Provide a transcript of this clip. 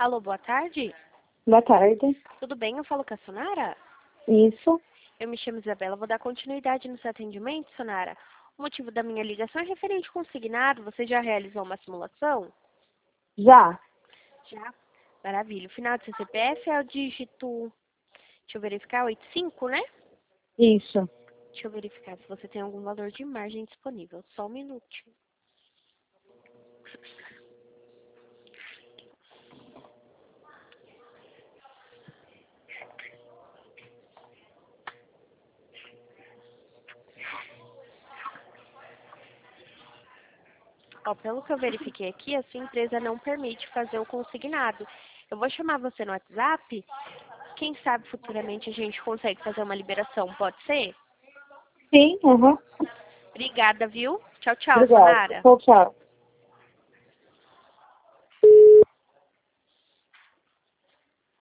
Alô, boa tarde. Boa tarde. Tudo bem? Eu falo com a Sonara? Isso. Eu me chamo Isabela, vou dar continuidade no seu atendimento, Sonara. O motivo da minha ligação é referente ao consignado. Você já realizou uma simulação? Já. Já. Maravilha. O final do seu CPF é o dígito, deixa eu verificar, 85, né? Isso. Deixa eu verificar se você tem algum valor de margem disponível. Só um minutinho. Ó, pelo que eu verifiquei aqui, a sua empresa não permite fazer o consignado. Eu vou chamar você no WhatsApp. Quem sabe futuramente a gente consegue fazer uma liberação, pode ser? Sim, aham. Obrigada, viu? Tchau, tchau, Obrigada. Sonara. Tchau, tchau.